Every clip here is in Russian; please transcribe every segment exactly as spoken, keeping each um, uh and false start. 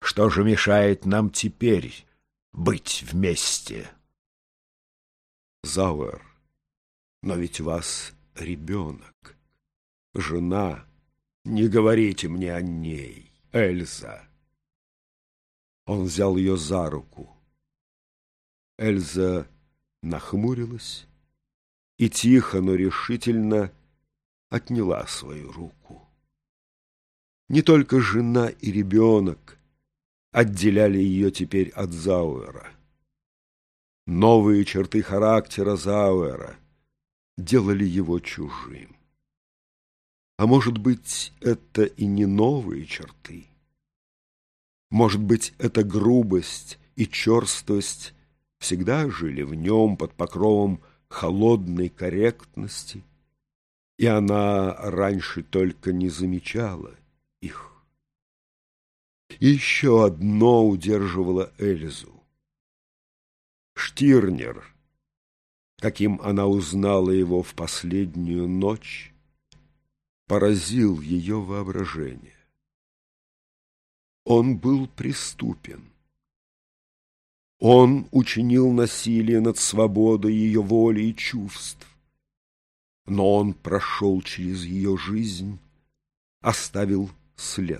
Что же мешает нам теперь быть вместе? Зауэр, но ведь у вас ребенок, жена. Не говорите мне о ней, Эльза. Он взял ее за руку. Эльза нахмурилась и тихо, но решительно отняла свою руку. Не только жена и ребенок отделяли ее теперь от Зауэра. Новые черты характера Зауэра делали его чужим. А может быть, это и не новые черты. Может быть, эта грубость и черствость всегда жили в нем под покровом холодной корректности, и она раньше только не замечала их. И еще одно удерживало Эльзу. Штирнер, каким она узнала его в последнюю ночь, поразил ее воображение. Он был преступен. Он учинил насилие над свободой ее воли и чувств. Но он прошел через ее жизнь, оставил след.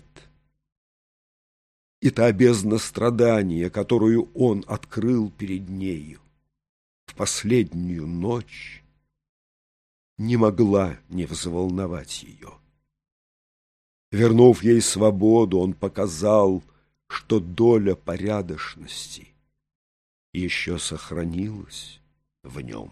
И та бездна страдания, которую он открыл перед нею в последнюю ночь, не могла не взволновать ее. Вернув ей свободу, он показал, что доля порядочности еще сохранилась в нем.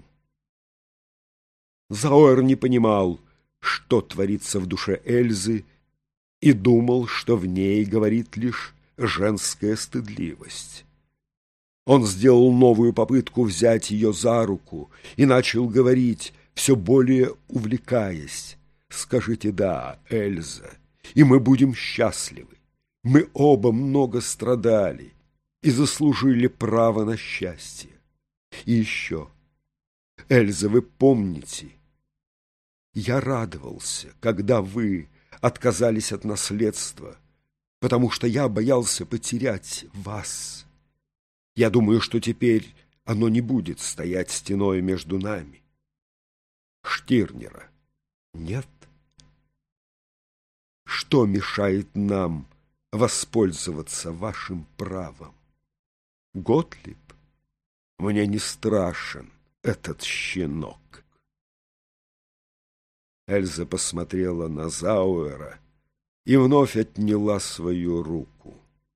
Зауэр не понимал, что творится в душе Эльзы, и думал, что в ней говорит лишь женская стыдливость. Он сделал новую попытку взять ее за руку и начал говорить, все более увлекаясь: «Скажите «да», Эльза, и мы будем счастливы. Мы оба много страдали и заслужили право на счастье. И еще, Эльза, вы помните, я радовался, когда вы отказались от наследства, потому что я боялся потерять вас. Я думаю, что теперь оно не будет стоять стеной между нами». Штирнера нет. Что мешает нам воспользоваться вашим правом? Готлиб, мне не страшен этот щенок. Эльза посмотрела на Зауэра и вновь отняла свою руку.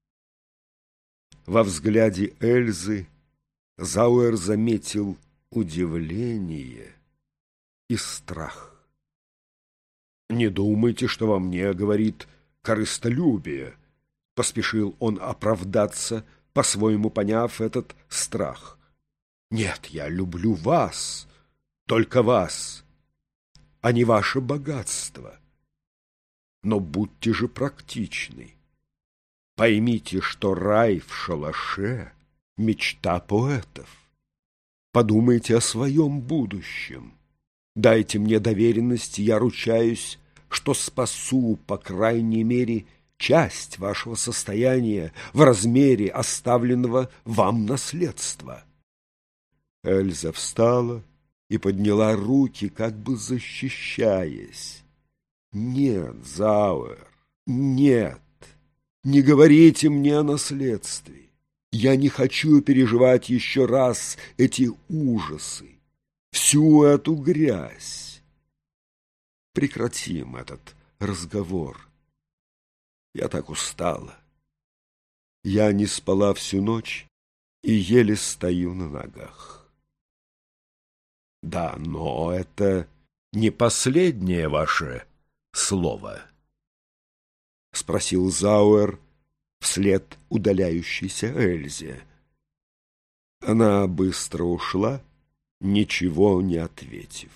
Во взгляде Эльзы Зауэр заметил удивление и страх. «Не думайте, что во мне говорит корыстолюбие», — поспешил он оправдаться, по-своему поняв этот страх. «Нет, я люблю вас, только вас, а не ваше богатство. Но будьте же практичны. Поймите, что рай в шалаше — мечта поэтов. Подумайте о своем будущем. Дайте мне доверенность, я ручаюсь, что спасу, по крайней мере, часть вашего состояния в размере оставленного вам наследства». Эльза встала и подняла руки, как бы защищаясь. «Нет, Зауэр, нет, не говорите мне о наследстве. Я не хочу переживать еще раз эти ужасы, всю эту грязь. Прекратим этот разговор. Я так устала. Я не спала всю ночь и еле стою на ногах». «Да, но это не последнее ваше слово?» — спросил Зауэр вслед удаляющейся Эльзе. Она быстро ушла, ничего не ответив.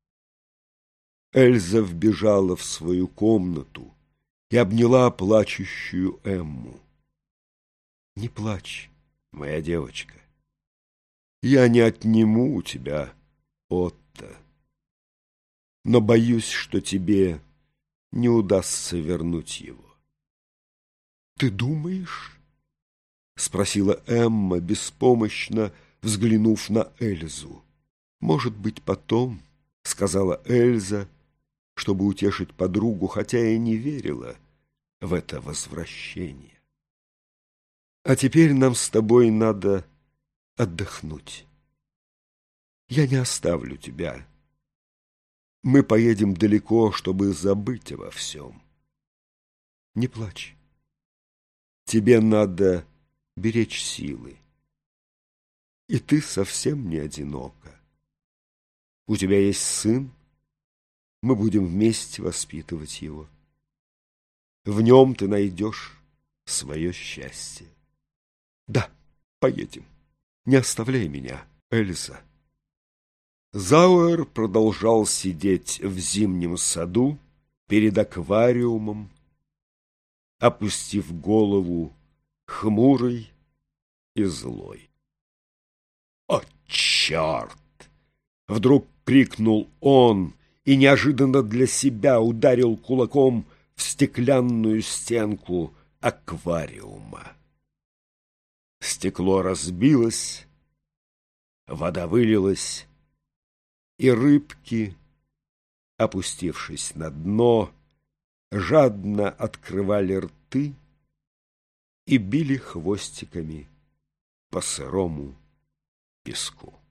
Эльза вбежала в свою комнату и обняла плачущую Эмму. «Не плачь, моя девочка. Я не отниму у тебя Отто, но боюсь, что тебе не удастся вернуть его». «Ты думаешь, — спросила Эмма, беспомощно взглянув на Эльзу. «Может быть, потом», — сказала Эльза, чтобы утешить подругу, хотя и не верила в это возвращение. «А теперь нам с тобой надо отдохнуть. Я не оставлю тебя. Мы поедем далеко, чтобы забыть обо всем. Не плачь. Тебе надо беречь силы. И ты совсем не одинока. У тебя есть сын, мы будем вместе воспитывать его. В нем ты найдешь свое счастье. Да, поедем. Не оставляй меня, Эльза». Зауэр продолжал сидеть в зимнем саду перед аквариумом, опустив голову, хмурый и злой. «О, черт!» — вдруг крикнул он и неожиданно для себя ударил кулаком в стеклянную стенку аквариума. Стекло разбилось, вода вылилась, и рыбки, опустившись на дно, жадно открывали рты и били хвостиками по сырому песку.